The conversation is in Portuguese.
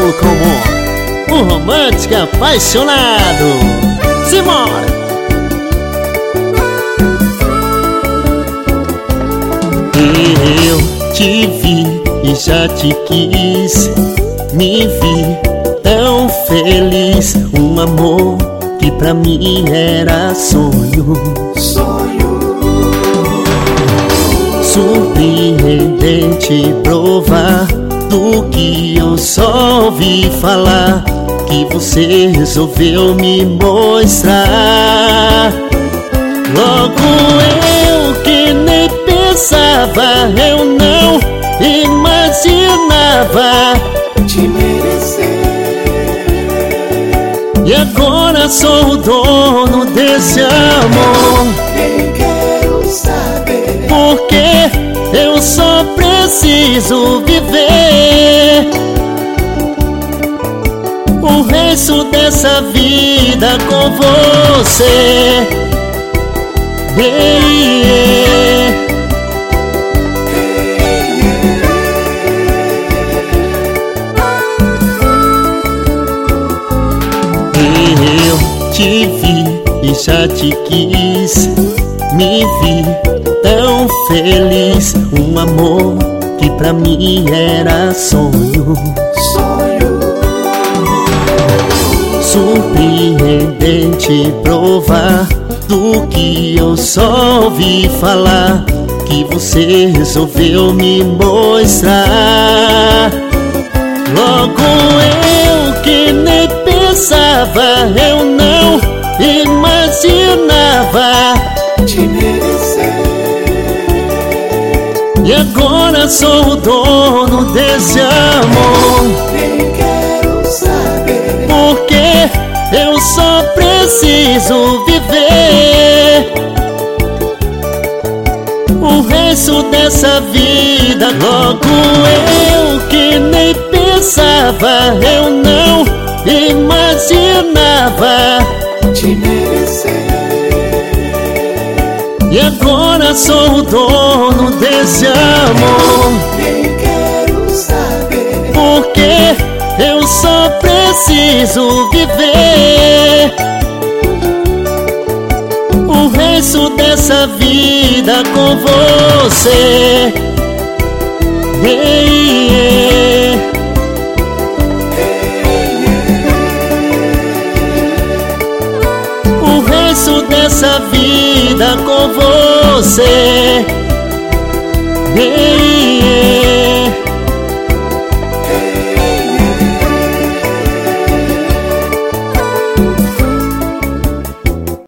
Paulo Comum, um romântico apaixonado. Simbora! Eu te vi e já te quis, me vi tão feliz. Um amor que pra mim era sonho. Surpreendente provar do que eu só ouvi falar, que você resolveu me mostrar. Logo eu que nem pensava, eu não imaginava te merecer. E agora sou o dono desse amor. Nem quero saber, porque eu só preciso viver o resto dessa vida com você. Eu te vi e já te quis, me vi tão feliz. Um amor que pra mim era sonho. Surpreendente provar do que eu só ouvi falar, que você resolveu me mostrar. Logo eu que nem pensava, eu não imaginava te merecer. E agora sou o dono desse amor. Nem quero saber, porque eu só preciso viver o resto dessa vida. Logo eu que nem pensava, eu não imaginava te merecer. E agora sou o dono desse amor. Nem quero saber, porque eu só preciso viver o resto dessa vida com você. O resto dessa vida com você.